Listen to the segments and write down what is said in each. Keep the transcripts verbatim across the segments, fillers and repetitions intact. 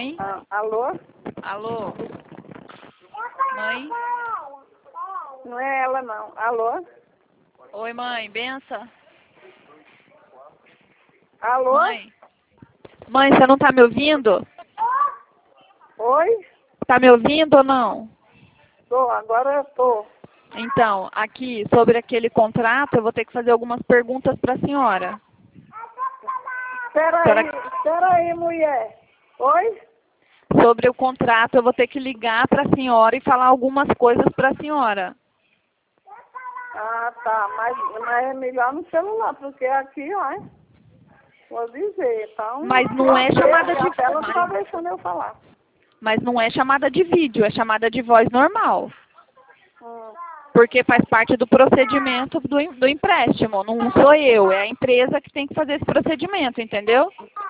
Mãe? Ah, alô? Alô? Mãe? Não é ela, não. Alô? Oi, mãe. Benção? Alô? Mãe? Mãe, você não tá me ouvindo? Oi? Tá me ouvindo ou não? Tô, agora eu tô. Então, aqui, sobre aquele contrato, eu vou ter que fazer algumas perguntas para a senhora. Espera aí, espera aí, mulher. Oi? Sobre o contrato, eu vou ter que ligar para a senhora e falar algumas coisas para a senhora. Ah, tá. Mas, mas é melhor no celular, porque aqui, ó, hein? Vou dizer, então... Mas não é chamada de... Ela não tá deixando eu falar. Mas não é chamada de vídeo, é chamada de voz normal. Hum. Porque faz parte do procedimento do, em- do empréstimo. Não sou eu, é a empresa que tem que fazer esse procedimento, entendeu?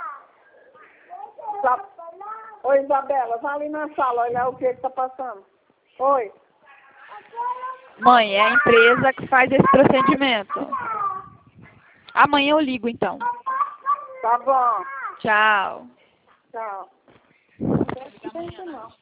Tá. Oi, Isabela, vai ali na sala olhar o que que tá passando. Oi. Mãe, é a empresa que faz esse procedimento. Amanhã eu ligo, então. Tá bom. Tchau. Tchau. Não tem tempo, não.